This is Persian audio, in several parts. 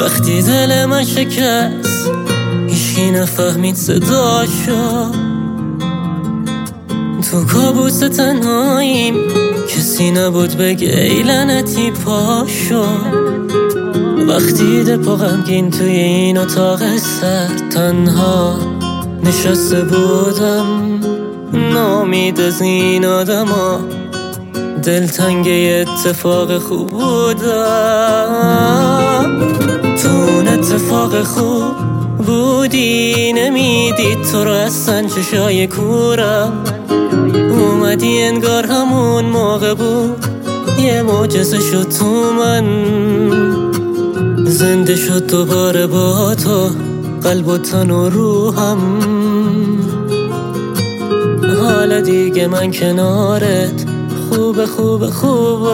وقتی دل من شکست هیچکی نفهمید صداشو، تو کابوس تنهاییم کسی نبود بگه ای لعنتی پاشو. وقتی دل پا غمگین توی این اتاق سرد تنها نشسته بودم، ناامید از این آدما، دلتنگ اتفاق خوب بودم. تو اون اتفاق خوب بودی، نمیدید تو رو اصلا چشای کورم. اومدی انگار همون موقع بود، یه معجزه شد تو من، زنده شد دوباره با تو قلب و تن و روحم. حالا دیگه من کنارت خوبه خوبه خوبه.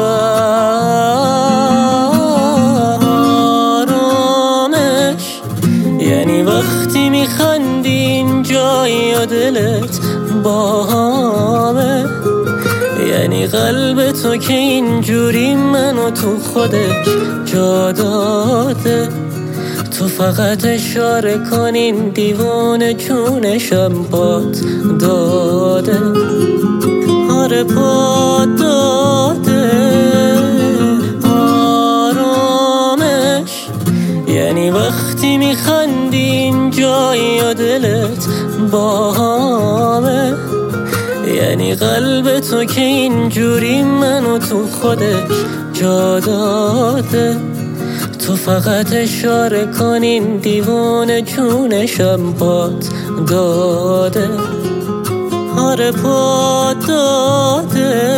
آرامش یعنی وقتی میخندین جای دلت با همه، یعنی قلب تو که اینجوری منو تو خودش جا داده. تو فقط اشاره کنین دیوانه جونشم بات داده، آره پات داده. آرامش یعنی وقتی میخندین جای دلت با همه، یعنی قلب تو که اینجوری منو تو خودش جا داده. تو فقط اشاره کنین دیوانه جونشم بات داده، آره پات داده.